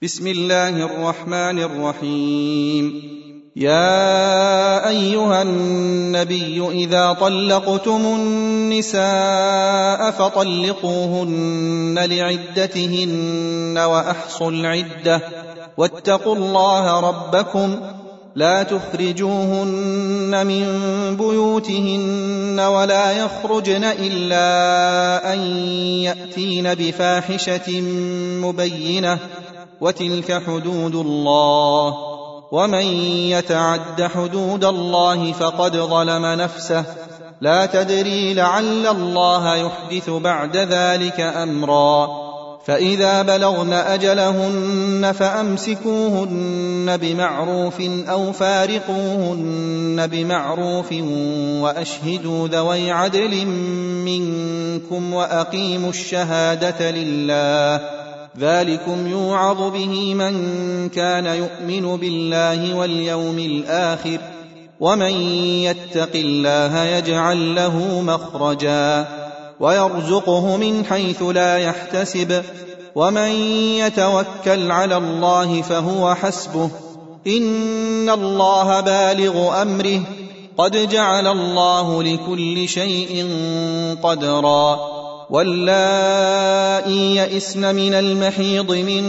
بسم الله الرحمن الرحيم. يا أيها النبي إذا طلقتم النساء فطلقوهن لعدتهن وأحصوا العدة واتقوا الله ربكم لا تخرجوهن من بيوتهن ولا يخرجن إلا أن يأتين بفاحشة مبينة وتلك حدود الله ومن يتعد حدود الله فقد ظلم نفسه لا تدري لعل الله يحدث بعد ذلك أمرا فإذا بلغن أجلهن فأمسكوهن بمعروف أو فارقوهن بمعروف وأشهدوا ذوي عدل منكم وأقيموا الشهادة لله ذلكم يوعظ به من كان يؤمن بالله واليوم الآخر ومن يتق الله يجعل له مخرجا ويرزقه من حيث لا يحتسب ومن يتوكل على الله فهو حسبه إن الله بالغ أمره قد جعل الله لكل شيء قدرا واللائي يئسن من المحيض من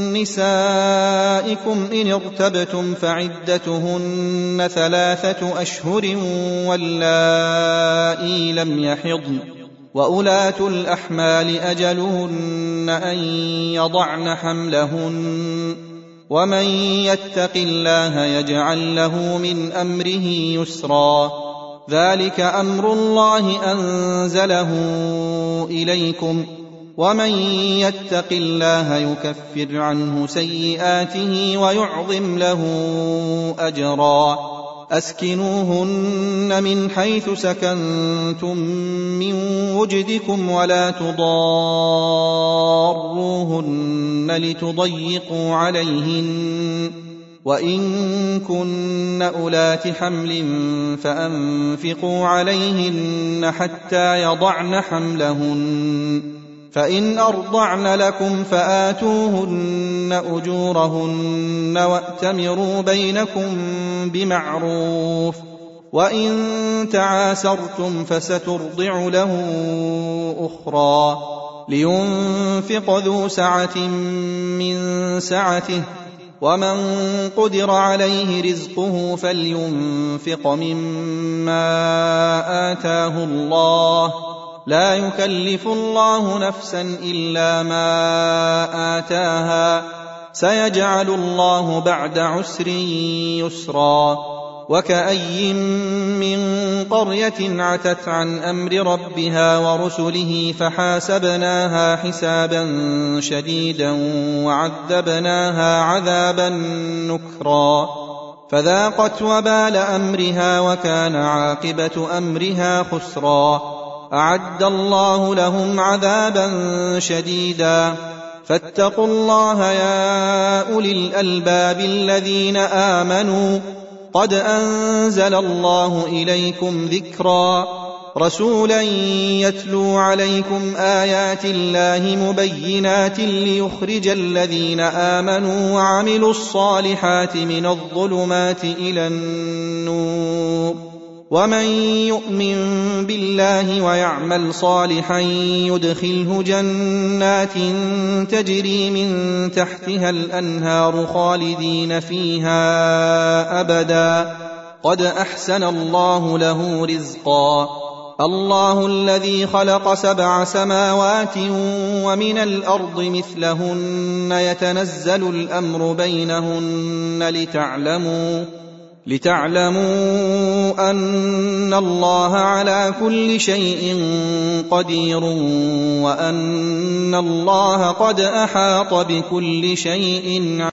نسائكم إن ارتبتم فعدتهن 3 أشهر واللائي لم يحضن وأولاة الأحمال أجلهن أن يضعن حملهن ومن يتق الله يجعل له من أمره يسرا ذلك أمر الله أنزله إليكم ومن يتق الله يكفر عنه سيئاته ويعظم له أجرا أسكنوهن من حيث سكنتم من وجدكم ولا تضاروهن لتضيقوا عليهن وإن كن أولات حمل فأنفقوا عليهن حتى يضعن حملهن فإن أرضعن لكم فآتوهن أجورهن وأتمروا بينكم بمعروف وإن تعاسرتم فسترضع له أخرى لينفق ذو سعة من سعته ومن قدر عليه رزقه فلينفق مما آتاه الله لا يكلف الله نفسا إلا ما آتاها سيجعل الله بعد عسر يسرا وكأي من قرية عتت عن أمر ربها ورسله فحاسبناها حسابا شديدا وعذبناها عذابا نكرا فذاقت وبال أمرها وكان عاقبة أمرها خسرا أعد الله لهم عذابا شديدا فاتقوا الله يا أولي الألباب الذين آمنوا قد أنزل الله إليكم ذكرا رسولا يتلو عليكم آيات الله مبينات ليخرج الذين آمنوا وعملوا الصالحات من الظلمات إلى النور ومن يؤمن بالله ويعمل صالحا يدخله جنات تجري من تحتها الأنهار خالدين فيها أبدا قد أحسن الله له رزقا الله الذي خلق 7 سماوات ومن الأرض مثلهن يتنزل الأمر بينهن لتعلموا أن الله على كل شيء قدير وأن الله قد أحاط بكل شيء